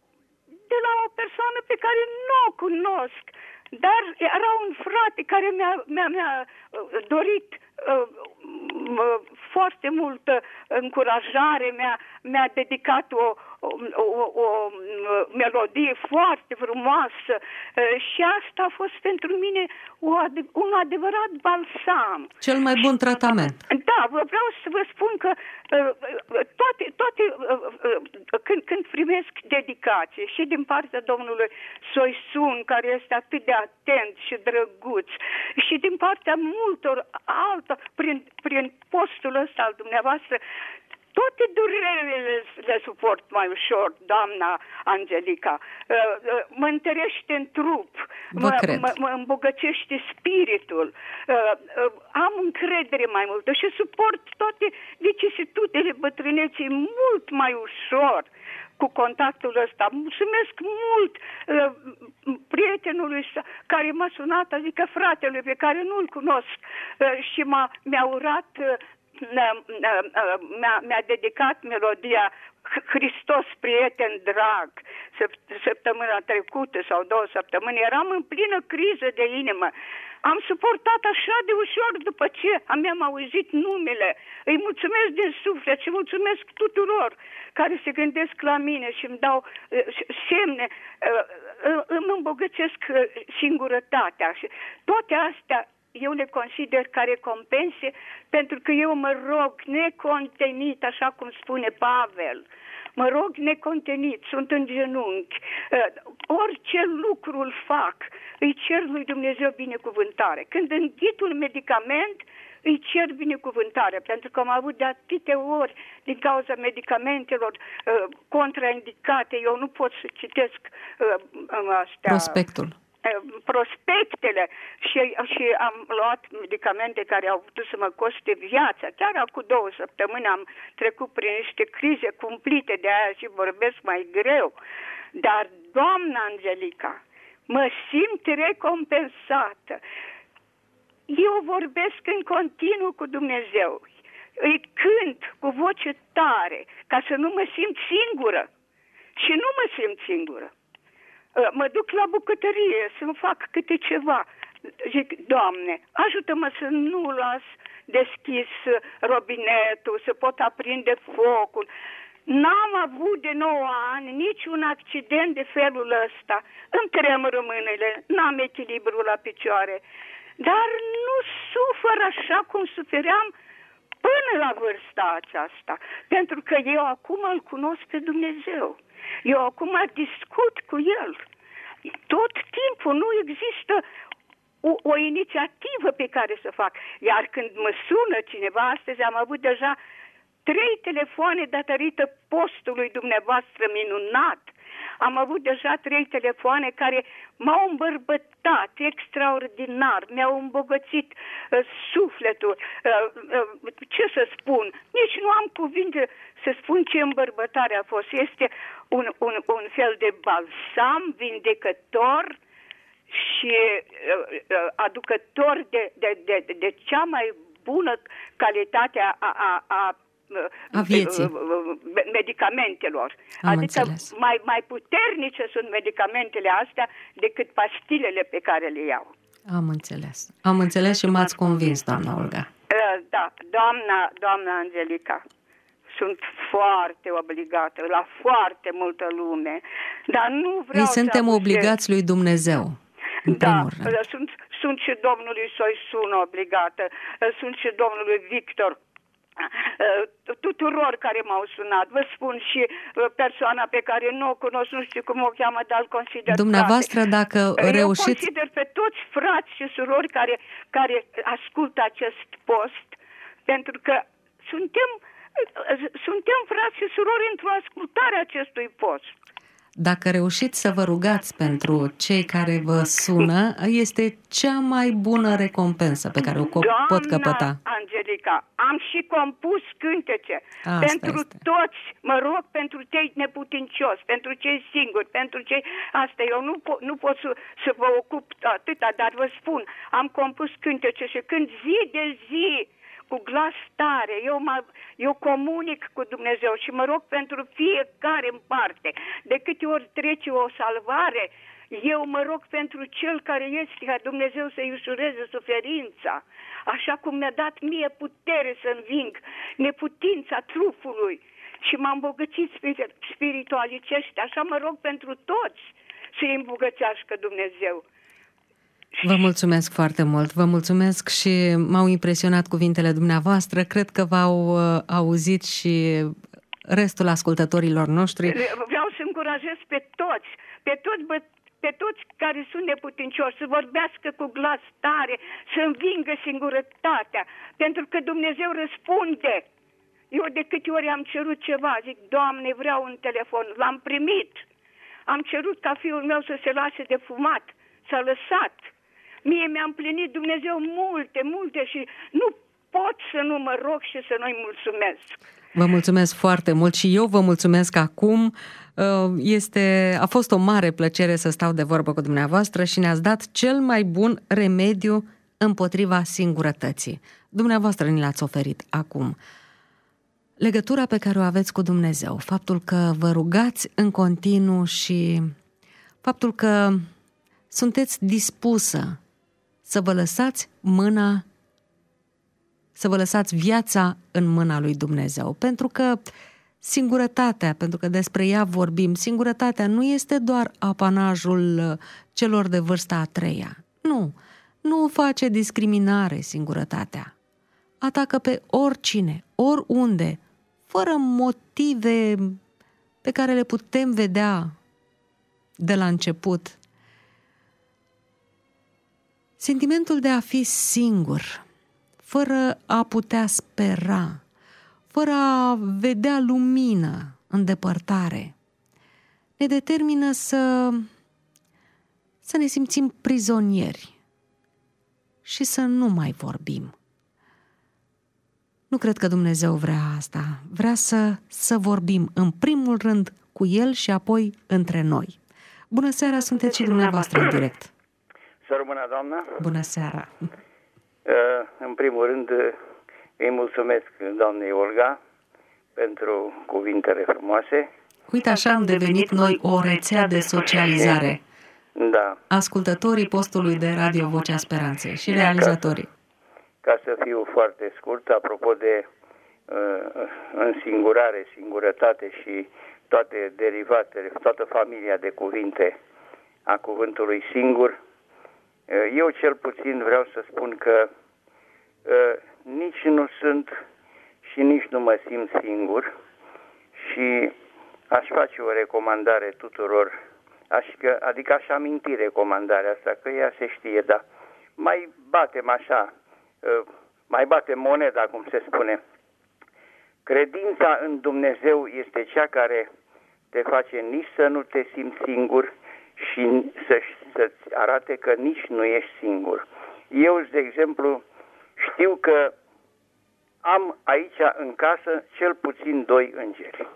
de la o persoană pe care nu o cunosc. Dar era un frate care mi-a, mi-a, mi-a dorit uh, uh, foarte multă încurajare, mi-a, mi-a dedicat o, o, o, o melodie foarte frumoasă uh, și asta a fost pentru mine o, un adevărat balsam. Cel mai bun tratament. Da, vreau să vă spun că uh, toate, toate uh, uh, când, când primesc dedicație și din partea domnului Soisun, care este atât de atent și drăguț, și din partea multor altor, prin, prin postul ăsta al dumneavoastră, toate durerile le suport mai ușor, doamna Angelica. Mă întărește în trup, mă, mă, mă îmbogățește spiritul, am încredere mai multă și suport toate vicisitudinile bătrâneții mult mai ușor cu contactul ăsta. Mulțumesc mult uh, prietenului care m-a sunat, adică fratelui pe care nu-l cunosc uh, și m-a, mi-a urat, uh, uh, uh, mi-a, mi-a dedicat melodia Hristos, prieten drag, săptămâna trecută sau două săptămâni. Eram în plină criză de inimă. Am suportat așa de ușor după ce mi-am auzit numele. Îi mulțumesc din suflet și mulțumesc tuturor care se gândesc la mine și îmi dau uh, semne, uh, îmi îmbogățesc uh, singurătatea. Și toate astea eu le consider ca recompense, pentru că eu mă rog necontenit, așa cum spune Pavel. Mă rog necontenit, sunt în genunchi. Orice lucru îl fac, îi cer lui Dumnezeu binecuvântare. Când înghit un medicament, îi cer binecuvântare, pentru că am avut de atâtea ori, din cauza medicamentelor uh, contraindicate, eu nu pot să citesc uh, astea... Prospectul. prospectele și, și am luat medicamente care au putut să mă coste viața. Chiar acum două săptămâni am trecut prin niște crize cumplite, de aia și vorbesc mai greu. Dar, doamna Angelica, mă simt recompensată. Eu vorbesc în continuu cu Dumnezeu. Îi cânt cu voce tare, ca să nu mă simt singură. Și nu mă simt singură. Mă duc la bucătărie să-mi fac câte ceva. Zic, Doamne, ajută-mă să nu las deschis robinetul, să pot aprinde focul. N-am avut de nouă ani niciun accident de felul ăsta. Îmi tremură mâinile, n-am echilibru la picioare. Dar nu sufăr așa cum sufeream până la vârsta aceasta. Pentru că eu acum îl cunosc pe Dumnezeu. Eu acum discut cu el. Tot timpul nu există o, o inițiativă pe care să fac. Iar când mă sună cineva, astăzi am avut deja trei telefoane datorită postului dumneavoastră minunat. Am avut deja trei telefoane care m-au îmbărbătat extraordinar, mi-au îmbogățit uh, sufletul. Uh, uh, ce să spun? Nici nu am cuvinte să spun ce îmbărbătare a fost. Este un, un, un fel de balsam vindecător și uh, uh, aducător de, de, de, de cea mai bună calitate a, a, a a vieții, medicamentelor. Am adică înțeles. mai, mai puternice sunt medicamentele astea decât pastilele pe care le iau. Am înțeles. Am înțeles și m-ați convins, doamna Olga. Da, doamna, doamna Angelica, sunt foarte obligată la foarte multă lume, dar nu vreau Ei suntem să obligați lui Dumnezeu, în da, primul rând. Sunt, sunt și domnului Soisun obligată, sunt și domnului Victor, tuturor care m-au sunat. Vă spun și persoana pe care nu o cunosc, nu știu cum o cheamă, dar îl consider Dumneavoastră, frate. dacă Eu reușiți... consider pe toți frați și surori care, care ascultă acest post, pentru că suntem, suntem frați și surori într-o ascultare a acestui post. Dacă reușiți să vă rugați pentru cei care vă sună, este cea mai bună recompensă pe care o Doamna pot căpăta. Angelica, am și compus cântece. Asta pentru este. toți, mă rog, pentru cei neputincioși, pentru cei singuri, pentru cei... Asta eu nu, po- nu pot să, să vă ocup atâta, dar vă spun, am compus cântece și când zi de zi, cu glas tare, eu, mă, eu comunic cu Dumnezeu și mă rog pentru fiecare în parte. De câte ori trece o salvare, eu mă rog pentru cel care este, ca Dumnezeu să-i ușureze suferința, așa cum mi-a dat mie putere să înving neputința trupului și m-am îmbogățit spiritualicește, așa mă rog pentru toți să-i îmbogățească Dumnezeu. Vă mulțumesc foarte mult, vă mulțumesc și m-au impresionat cuvintele dumneavoastră. Cred că v-au uh, auzit și restul ascultătorilor noștri. Vreau să încurajez pe toți, pe toți, bă, pe toți care sunt neputincioși, să vorbească cu glas tare, să învingă singurătatea, pentru că Dumnezeu răspunde. Eu de câte ori am cerut ceva, zic, Doamne, vreau un telefon, l-am primit. Am cerut ca fiul meu să se lase de fumat, s-a lăsat. Mie mi-a împlinit Dumnezeu multe, multe și nu pot să nu mă rog și să nu-i mulțumesc. Vă mulțumesc foarte mult și eu vă mulțumesc acum. Este, a fost o mare plăcere să stau de vorbă cu dumneavoastră și ne-ați dat cel mai bun remediu împotriva singurătății. Dumneavoastră ni l-ați oferit acum. Legătura pe care o aveți cu Dumnezeu, faptul că vă rugați în continuu și faptul că sunteți dispusă să vă lăsați mâna, să vă lăsați viața în mâna lui Dumnezeu. Pentru că singurătatea, pentru că despre ea vorbim, singurătatea nu este doar apanajul celor de vârsta a treia. Nu, nu face discriminare singurătatea. Atacă pe oricine, oriunde, fără motive pe care le putem vedea de la început. Sentimentul de a fi singur, fără a putea spera, fără a vedea lumină în depărtare, ne determină să, să ne simțim prizonieri și să nu mai vorbim. Nu cred că Dumnezeu vrea asta. Vrea să, să vorbim în primul rând cu El și apoi între noi. Bună seara, sunteți și dumneavoastră în direct. Să rămână, doamna. Bună seara. În primul rând îi mulțumesc doamnei Olga pentru cuvintele frumoase. Uite, așa am devenit noi o rețea de socializare. Da. Ascultătorii postului de Radio Vocea Speranței și realizatorii. Ca să fiu foarte scurt, apropo de uh, însingurare, singurătate și toate derivatele, toată familia de cuvinte a cuvântului singur, uh, eu cel puțin vreau să spun că uh, nici nu sunt și nici nu mă simt singur și aș face o recomandare tuturor, aș, adică aș aminti recomandarea asta, că ea se știe, dar mai batem așa, mai batem moneda, cum se spune. Credința în Dumnezeu este cea care te face nici să nu te simți singur și să, să-ți arate că nici nu ești singur. Eu, de exemplu, știu că am aici în casă cel puțin doi îngeri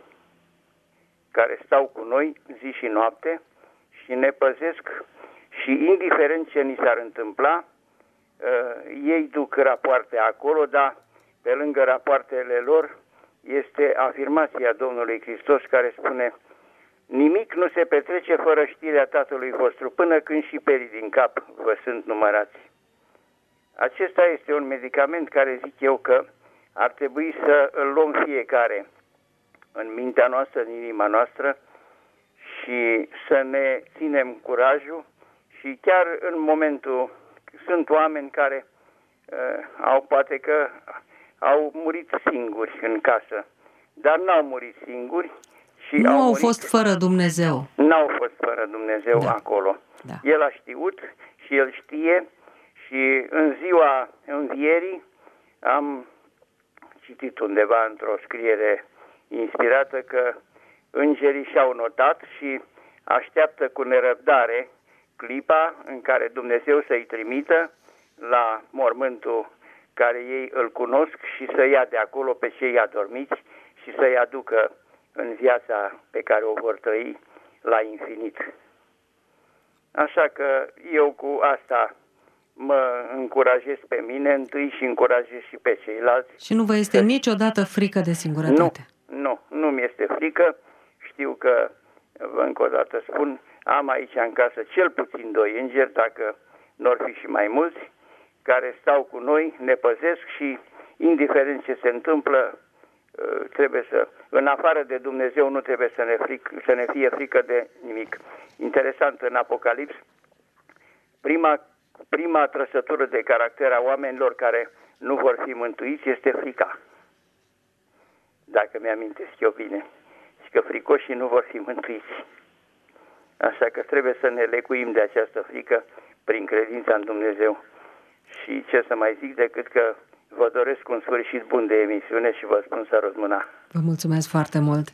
care stau cu noi zi și noapte și ne păzesc și indiferent ce ni s-ar întâmpla, uh, ei duc rapoarte acolo, dar pe lângă rapoartele lor este afirmația Domnului Hristos care spune: nimic nu se petrece fără știrea Tatălui vostru, până când și perii din cap vă sunt numărați. Acesta este un medicament care zic eu că ar trebui să îl luăm fiecare în mintea noastră, în inima noastră și să ne ținem curajul și chiar în momentul, sunt oameni care uh, au poate că au murit singuri în casă, dar n-au murit singuri. Și nu au, au fost fără Dumnezeu. N-au fost fără Dumnezeu da. acolo. Da. El a știut și El știe și în ziua învierii am citit undeva într-o scriere inspirată că îngerii și-au notat și așteaptă cu nerăbdare clipa în care Dumnezeu să-i trimită la mormântul care ei îl cunosc și să ia de acolo pe cei adormiți și să-i aducă în viața pe care o vor trăi la infinit. Așa că eu cu asta mă încurajez pe mine întâi și încurajez și pe ceilalți. Și nu vă este să... niciodată frică de singurătate? Nu, nu, nu mi este frică. Știu că, încă o dată spun, am aici în casă cel puțin doi îngeri, dacă n-or fi și mai mulți, care stau cu noi, ne păzesc și indiferent ce se întâmplă, trebuie să, în afară de Dumnezeu, nu trebuie să ne, fric, să ne fie frică de nimic. Interesant, în Apocalips, prima, prima trăsătură de caracter a oamenilor care nu vor fi mântuiți este frica. Dacă mi-amintesc eu bine. Și că fricoșii nu vor fi mântuiți. Așa că trebuie să ne lecuim de această frică prin credința în Dumnezeu. Și ce să mai zic decât că vă doresc un sfârșit bun de emisiune și vă spun să răzmâna. Vă mulțumesc foarte mult.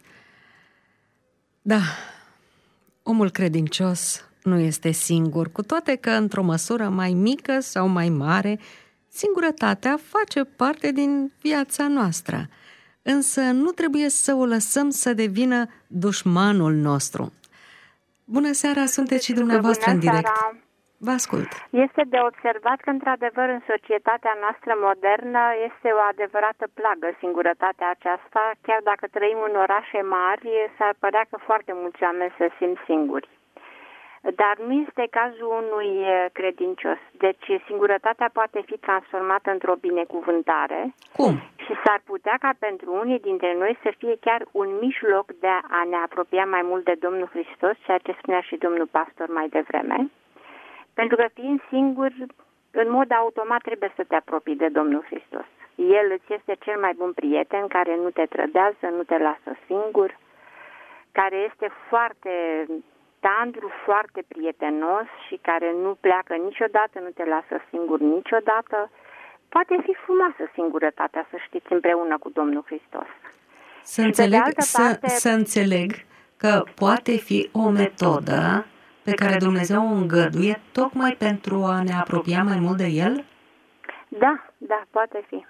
Da, omul credincios nu este singur, cu toate că într-o măsură mai mică sau mai mare, singurătatea face parte din viața noastră. Însă nu trebuie să o lăsăm să devină dușmanul nostru. Bună seara, sunteți și dumneavoastră în direct. Seara. Vă ascult. Este de observat că, într-adevăr, în societatea noastră modernă este o adevărată plagă singurătatea aceasta. Chiar dacă trăim în orașe mari, s-ar părea că foarte mulți oameni se simt singuri. Dar nu este cazul unui credincios. Deci singurătatea poate fi transformată într-o binecuvântare. Cum? Și s-ar putea ca pentru unii dintre noi să fie chiar un mijloc de a ne apropia mai mult de Domnul Hristos, ceea ce spunea și domnul pastor mai devreme. Pentru că fiind singur, în mod automat trebuie să te apropii de Domnul Hristos. El îți este cel mai bun prieten, care nu te trădează, nu te lasă singur, care este foarte tandru, foarte prietenos și care nu pleacă niciodată, nu te lasă singur niciodată. Poate fi frumoasă singurătatea, să știți, împreună cu Domnul Hristos. Să înțeleg, să, parte, să înțeleg că poate fi o metodă pe care Dumnezeu o îngăduie tocmai pentru a ne apropia mai mult de El? Da, da, poate fi.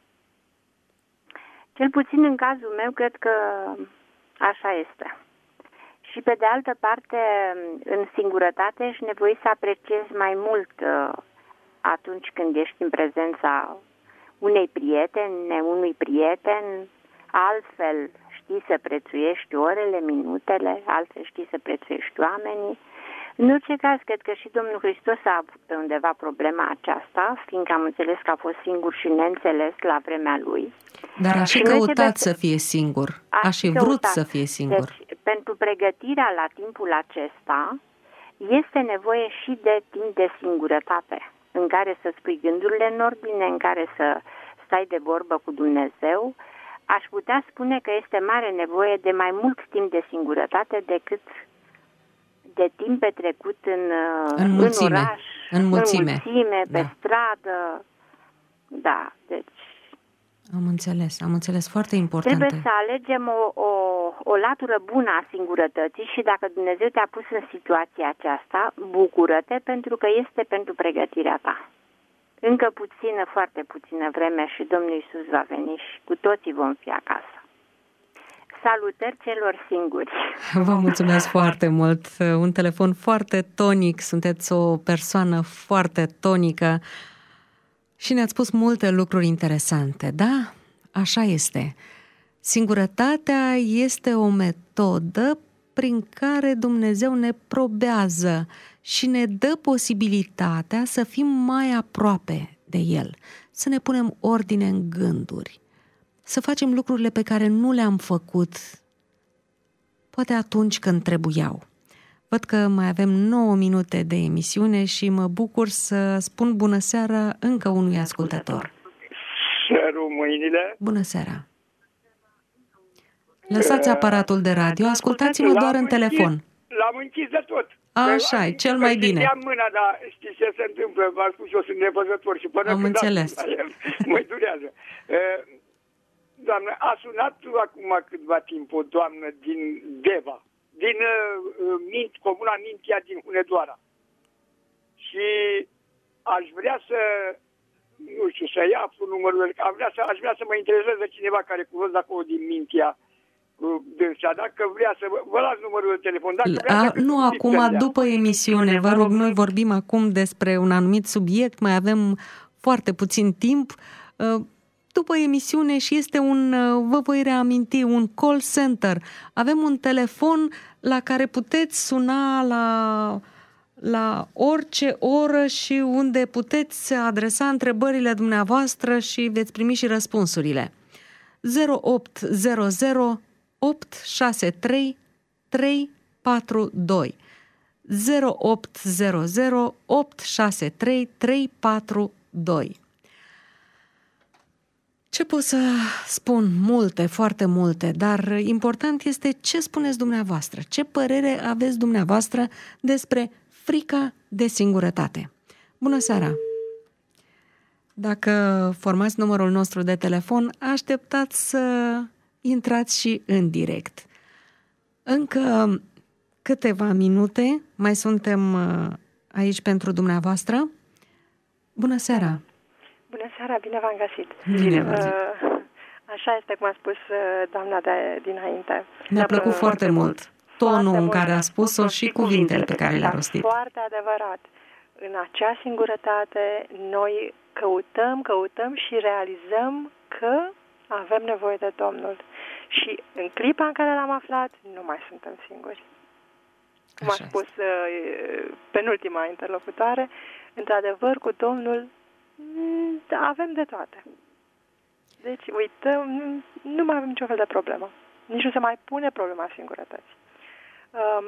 Cel puțin în cazul meu, cred că așa este. Și pe de altă parte, în singurătate ești nevoit să apreciezi mai mult atunci când ești în prezența unei prietene, unui prieten, altfel știi să prețuiești orele, minutele, altfel știi să prețuiești oamenii. În orice caz, cred că și Domnul Hristos a avut pe undeva problema aceasta, fiindcă am înțeles că a fost singur și neînțeles la vremea lui. Dar a și căutat să fie singur, a și vrut să fie singur. Deci, pentru pregătirea la timpul acesta, este nevoie și de timp de singurătate, în care să spui gândurile în ordine, în care să stai de vorbă cu Dumnezeu. Aș putea spune că este mare nevoie de mai mult timp de singurătate decât de timp petrecut în, în, mulțime, în oraș, în mulțime, în mulțime pe da. stradă. Da, deci Am înțeles, am înțeles, foarte important. Trebuie să alegem o, o, o latură bună a singurătății și dacă Dumnezeu te-a pus în situația aceasta, bucură-te pentru că este pentru pregătirea ta. Încă puțină, foarte puțină vreme și Domnul Iisus va veni și cu toții vom fi acasă. Salutări celor singuri! Vă mulțumesc foarte mult! Un telefon foarte tonic, sunteți o persoană foarte tonică și ne-ați spus multe lucruri interesante. Da, așa este. Singurătatea este o metodă prin care Dumnezeu ne probează și ne dă posibilitatea să fim mai aproape de El, să ne punem ordine în gânduri, să facem lucrurile pe care nu le-am făcut, poate atunci când trebuiau. Văd că mai avem nouă minute de emisiune și mă bucur să spun bună seara încă unui ascultător. Săru mâinile. Bună seara! Lăsați aparatul de radio, ascultați-mă doar în telefon. L-am închis de tot. Așa, e cel mai bine. Am mâna, dar știți ce se întâmplă? V-am spus, eu sunt nevăzător și până Am înțeles. mă durează. Doamnă, a sunat acum câtva timp o doamnă din Deva, din uh, Mint, comuna Mintia din Hunedoara. Și aș vrea să, nu știu, să ia numărul, aș vrea să, aș vrea să mă intereseze cineva care cunosc acolo din Mintia, dânsa, dacă vrea să vă, vă las numărul de telefon. Dacă vrea, A, dacă nu acum, după emisiune, vă rog, noi vorbim acum despre un anumit subiect, mai avem foarte puțin timp. După emisiune și este un, vă voi reaminti, un call center. Avem un telefon la care puteți suna la, la orice oră și unde puteți adresa întrebările dumneavoastră și veți primi și răspunsurile. zero opt zero zero opt șase trei trei patru doi zero opt zero zero opt șase trei trei patru doi. Ce pot să spun? Multe, foarte multe, dar important este ce spuneți dumneavoastră, ce părere aveți dumneavoastră despre frica de singurătate. Bună seara! Dacă formați numărul nostru de telefon, așteptați să intrați și în direct. Încă câteva minute, mai suntem aici pentru dumneavoastră. Bună seara! Bună seara, bine v-am găsit. Bine v-am găsit. Așa este cum a spus doamna de dinainte. Mi-a plăcut foarte mult tonul în care a spus-o și cuvintele pe care le-a rostit. Foarte adevărat. În acea singurătate noi căutăm, căutăm și realizăm că avem nevoie de Domnul. Și în clipa în care l-am aflat, nu mai suntem singuri. Cum a spus penultima interlocutoare, într-adevăr, cu Domnul avem de toate. Deci, uităm, nu, nu mai avem niciun fel de problemă. Nici nu se mai pune problema singurătății. Um,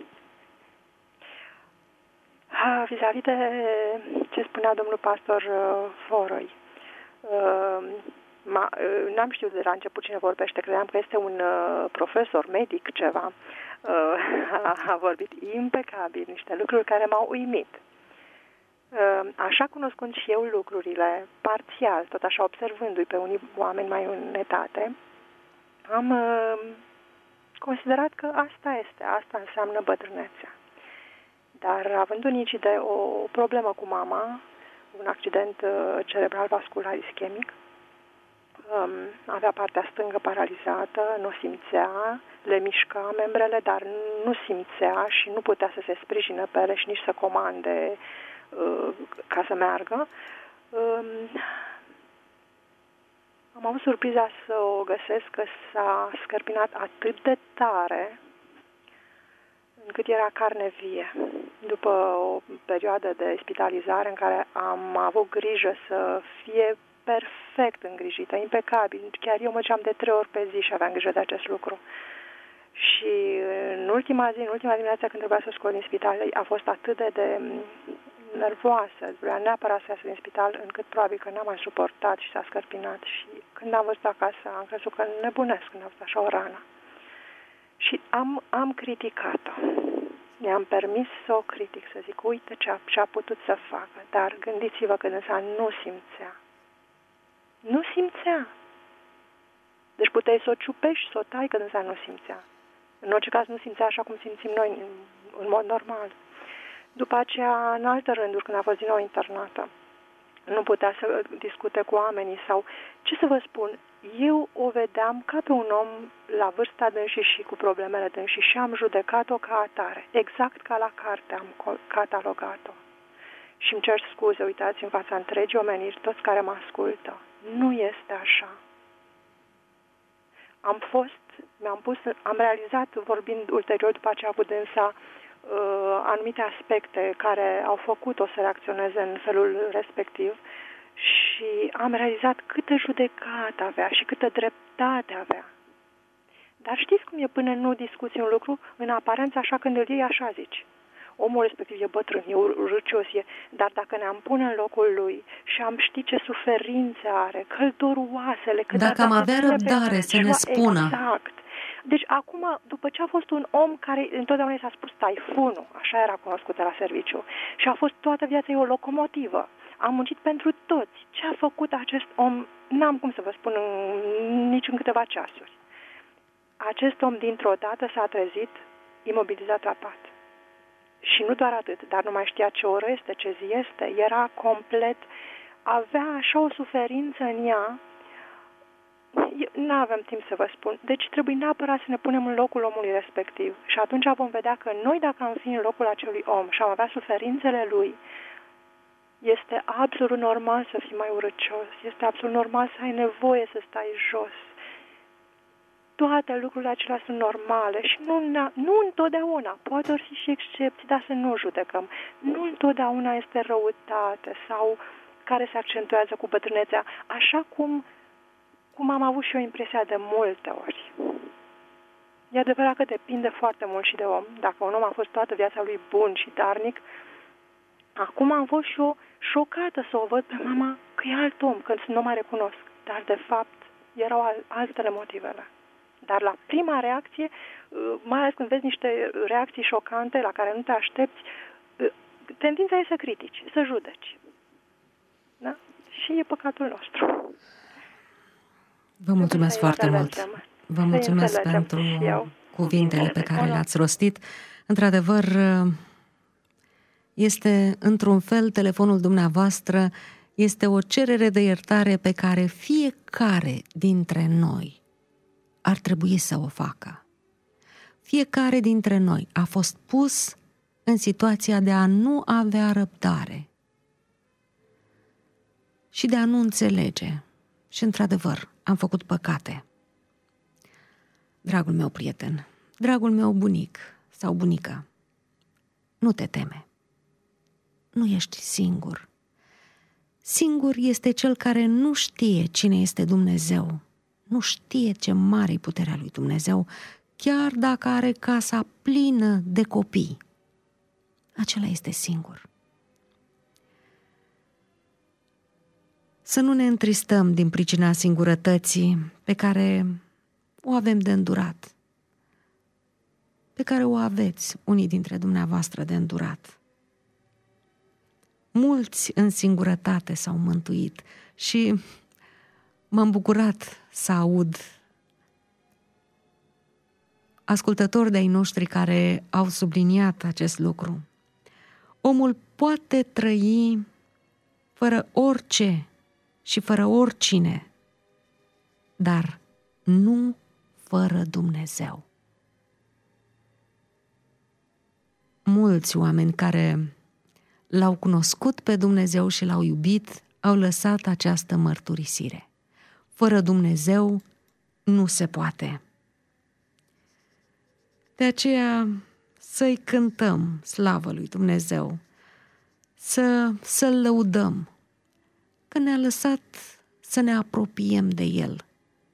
vis-a-vis de ce spunea domnul pastor uh, Foroi, uh, ma, uh, n-am știut de la început cine vorbește, credeam că este un uh, profesor, medic, ceva. Uh, a, a vorbit impecabil, niște lucruri care m-au uimit. Așa cunoscând și eu lucrurile, parțial, tot așa observându-i pe unii oameni mai în etate, am uh, considerat că asta este, asta înseamnă bătrânețea. Dar având un incide, o problemă cu mama, un accident uh, cerebral vascular ischemic, um, avea partea stângă paralizată, nu simțea, le mișca membrele, dar nu simțea și nu putea să se sprijină pe ele și nici să comande ca să meargă. Am avut surpriza să o găsesc că s-a scărpinat atât de tare încât era carne vie. După o perioadă de spitalizare în care am avut grijă să fie perfect îngrijită, impecabil. Chiar eu mă duceam de trei ori pe zi și aveam grijă de acest lucru. Și în ultima zi, în ultima dimineață când trebuia să o scot din spital, a fost atât de, de nervoasă, vrea neapărat să iasă din spital, încât probabil că n-a mai suportat și s-a scărpinat. Și când am văzut acasă, am crezut că nebunesc când am văzut așa o rană. Și am, am criticat-o. Mi-am permis să o critic, să zic, uite ce a, ce a putut să facă. Dar gândiți-vă că însă nu simțea. Nu simțea. Deci puteai să o ciupești, să o tai, că dânsa nu simțea. În orice caz nu simțea așa cum simțim noi, în, în mod normal. După aceea, în alte rânduri, când a fost din nou internată, nu putea să discute cu oamenii sau, ce să vă spun, eu o vedeam ca pe un om la vârsta dânsii și cu problemele dânsii și am judecat-o ca atare, exact ca la carte am catalogat-o. Și îmi cer scuze, uitați, în fața întregii omeniri, toți care mă ascultă, nu este așa. Am fost, mi-am pus, am realizat, vorbind ulterior după ce a avut dânsa, uh, anumite aspecte care au făcut-o să reacționeze în felul respectiv și am realizat câtă judecată avea și câtă dreptate avea. Dar știți cum e până nu discuți un lucru, în aparență așa când îl iei așa zici. Omul respectiv e bătrân, e urâcios, e, dar dacă ne-am pune în locul lui și am ști ce suferințe are, că-l dor oasele... Că dacă am avea răbdare să ne spună. Exact. Deci acum, după ce a fost un om care întotdeauna i s-a spus taifunul, așa era cunoscut la serviciu, și a fost toată viața o locomotivă, a muncit pentru toți. Ce a făcut acest om, n-am cum să vă spun în, nici în câteva ceasuri. Acest om dintr-o dată s-a trezit imobilizat la pat. Și nu doar atât, dar nu mai știa ce oră este, ce zi este, era complet, avea așa o suferință în ea, nu avem timp să vă spun, deci trebuie neapărat să ne punem în locul omului respectiv și atunci vom vedea că noi, dacă am fi în locul acelui om și am avea suferințele lui, este absolut normal să fii mai urâcios, este absolut normal să ai nevoie să stai jos. Toate lucrurile acelea sunt normale și nu, nu întotdeauna, poate ori fi și excepții, dar să nu judecăm. Nu întotdeauna este răutate sau care se accentuează cu bătrânețea, așa cum, cum am avut și eu impresia de multe ori. E adevărat că depinde foarte mult și de om. Dacă un om a fost toată viața lui bun și darnic, acum am fost și eu șocată să o văd pe mama că e alt om, că nu mai recunosc. Dar de fapt erau altele motivele. Dar la prima reacție, mai ales când vezi niște reacții șocante la care nu te aștepți, tendința e să critici, să judeci. Da? Și e păcatul nostru. Vă mulțumesc foarte mult. Vă mulțumesc pentru cuvintele pe care le-ați rostit. Într-adevăr, este într-un fel telefonul dumneavoastră, este o cerere de iertare pe care fiecare dintre noi ar trebui să o facă. Fiecare dintre noi a fost pus în situația de a nu avea răbdare și de a nu înțelege. Și, într-adevăr, am făcut păcate. Dragul meu prieten, dragul meu bunic sau bunică, nu te teme. Nu ești singur. Singur este cel care nu știe cine este Dumnezeu. Nu știe ce mare-i puterea lui Dumnezeu, chiar dacă are casa plină de copii. Acela este singur. Să nu ne întristăm din pricina singurătății pe care o avem de îndurat, pe care o aveți unii dintre dumneavoastră de îndurat. Mulți în singurătate s-au mântuit și m-am bucurat să aud ascultători de-ai noștri care au subliniat acest lucru. Omul poate trăi fără orice și fără oricine, dar nu fără Dumnezeu. Mulți oameni care l-au cunoscut pe Dumnezeu și l-au iubit au lăsat această mărturisire. Fără Dumnezeu nu se poate. De aceea să-i cântăm slavă lui Dumnezeu, să, să-L lăudăm, că ne-a lăsat să ne apropiem de El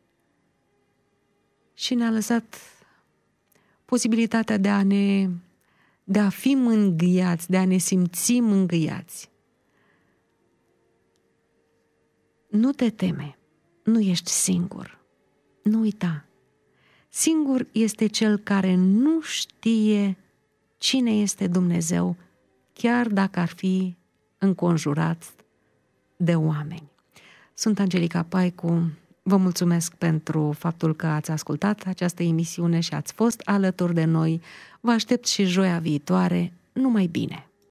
și ne-a lăsat posibilitatea de a ne, de a fi mângâiați, de a ne simți mângâiați. Nu te teme, nu ești singur, nu uita. Singur este cel care nu știe cine este Dumnezeu, chiar dacă ar fi înconjurat de oameni. Sunt Angelica Paicu, Vă mulțumesc pentru faptul că ați ascultat această emisiune și ați fost alături de noi. Vă aștept și joia viitoare. Numai bine!